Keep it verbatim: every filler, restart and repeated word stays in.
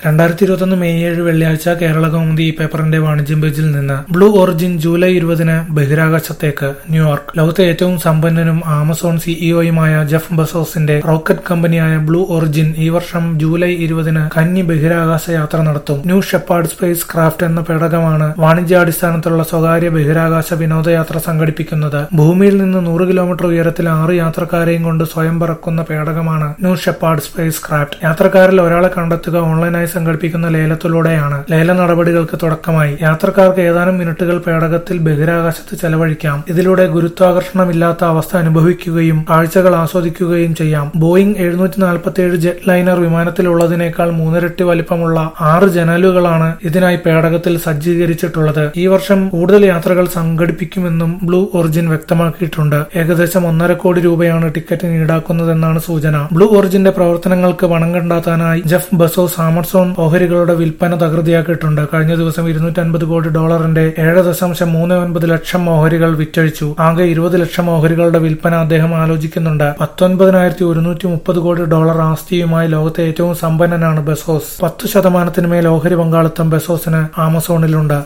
രണ്ടായിരത്തി ഇരുപത്തൊന്ന് മെയ് ഏഴ് വെള്ളിയാഴ്ച കേരള കൗമുദി ഈ പേപ്പറിന്റെ വാണിജ്യം പേജിൽ നിന്ന് ബ്ലൂ ഒറിജിൻ ജൂലൈ ഇരുപതിന് ബഹിരാകാശത്തേക്ക്. ന്യൂയോർക്ക്. ലോകത്തെ ഏറ്റവും സമ്പന്നനും ആമസോൺ സിഇഒയുമായ ജെഫ് ബെസോസിന്റെ റോക്കറ്റ് കമ്പനിയായ ബ്ലൂ ഒറിജിൻ ഈ വർഷം ജൂലൈ ഇരുപതിന് കന്നി ബഹിരാകാശ യാത്ര നടത്തും. ന്യൂ ഷെപ്പാർഡ് സ്പേസ് ക്രാഫ്റ്റ് എന്ന പേടകമാണ് വാണിജ്യാടിസ്ഥാനത്തിലുള്ള സ്വകാര്യ ബഹിരാകാശ വിനോദയാത്ര സംഘടിപ്പിക്കുന്നത്. ഭൂമിയിൽ നിന്ന് നൂറ് കിലോമീറ്റർ ഉയരത്തിൽ ആറ് യാത്രക്കാരെയും കൊണ്ട് സ്വയം പറക്കുന്ന പേടകമാണ് ന്യൂ ഷെപ്പാർഡ് സ്പേസ് ക്രാഫ്റ്റ്. യാത്രക്കാരിൽ ഒരാളെ കണ്ടെത്തുക ഓൺലൈനായി സംഘടിപ്പിക്കുന്ന ലേലത്തിലൂടെയാണ്. ലേല നടപടികൾക്ക് തുടക്കമായി. യാത്രക്കാർക്ക് ഏതാനും മിനിറ്റുകൾ പേടകത്തിൽ ബഹിരാകാശത്ത് ചെലവഴിക്കാം. ഇതിലൂടെ ഗുരുത്വാകർഷണമില്ലാത്ത അവസ്ഥ അനുഭവിക്കുകയും കാഴ്ചകൾ ആസ്വദിക്കുകയും ചെയ്യാം. ബോയിംഗ് എഴുന്നൂറ്റി നാൽപ്പത്തിയേഴ് ജെറ്റ് ലൈനർ വിമാനത്തിലുള്ളതിനേക്കാൾ മൂന്നിരട്ടി വലിപ്പമുള്ള ആറ് ജനലുകളാണ് ഇതിനായി പേടകത്തിൽ സജ്ജീകരിച്ചിട്ടുള്ളത്. ഈ വർഷം കൂടുതൽ യാത്രകൾ സംഘടിപ്പിക്കുമെന്നും ബ്ലൂ ഒറിജിൻ വ്യക്തമാക്കിയിട്ടുണ്ട്. ഏകദേശം ഒന്നര കോടി രൂപയാണ് ടിക്കറ്റിന് ഈടാക്കുന്നതെന്നാണ് സൂചന. ബ്ലൂ ഒറിജിന്റെ പ്രവർത്തനങ്ങൾക്ക് പണം കണ്ടെത്താനായി ജെഫ് ബെസോസ് ആമസോൺ ഓഹരികളുടെ വിൽപ്പന തകൃതിയാക്കിയിട്ടുണ്ട്. കഴിഞ്ഞ ദിവസം ഇരുന്നൂറ്റി അൻപത് കോടി ഡോളറിന്റെ ഏഴ് ദശാംശം മൂന്ന് ഒൻപത് ലക്ഷം ഓഹരികൾ വിറ്റഴിച്ചു. ആകെ ഇരുപത് ലക്ഷം ഓഹരികളുടെ വിൽപ്പന അദ്ദേഹം ആലോചിക്കുന്നുണ്ട്. പത്തൊൻപതിനായിരത്തി ഒരുന്നൂറ്റി മുപ്പത് കോടി ഡോളർ ആസ്തിയുമായി ലോകത്തെ ഏറ്റവും സമ്പന്നനാണ് ബെസോസ്. പത്ത് ശതമാനത്തിന് മേൽ ഓഹരി പങ്കാളിത്തം ബെസോസിന് ആമസോണിലുണ്ട്.